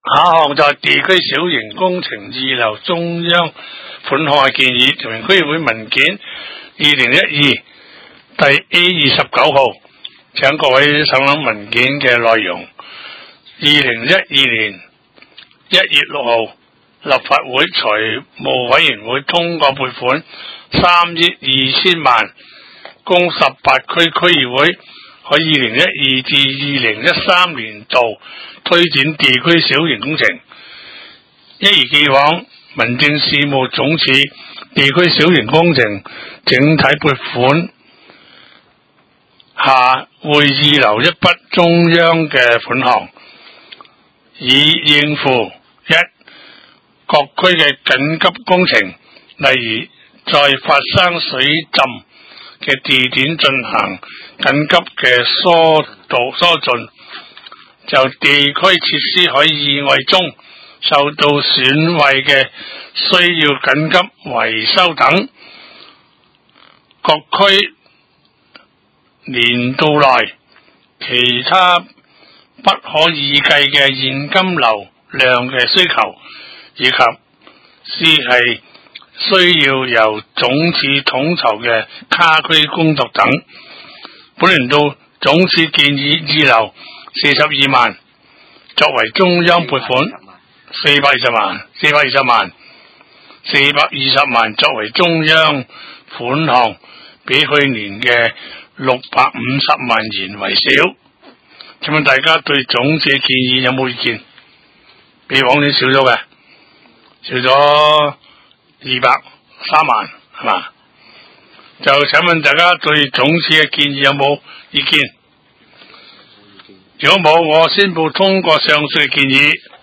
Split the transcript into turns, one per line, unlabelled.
下項就係地區小型工程預留中央款項嘅建議，屯門區議會文件2012第 A29 號，請各位省覽文件嘅內容。2012年1月6號，立法會財務委員會通過撥款3億2千萬，供18區區議會喺2012至2013年度推展地區小型工程。一如既往，民政事務總署地區小型工程整體撥款下會預留一筆中央嘅款項，以應付各區嘅緊急工程，例如在發生水浸嘅地點進行緊急嘅疏浚，就地區設施喺意外中受到損壞嘅需要緊急維修等。各區年度內其他不可預計嘅現金流量嘅需求，以及係需要由總署統籌嘅卡區工作等。本年度總署建議預留42萬作為中央撥款，420萬作為中央款項，比去年嘅650萬元為少。請問大家對總署建議有冇意見？比往年少咗嘅，少咗203萬，係嘛？就請問大家對總署嘅建議有冇意見？如果冇，我宣布通過上述嘅建議。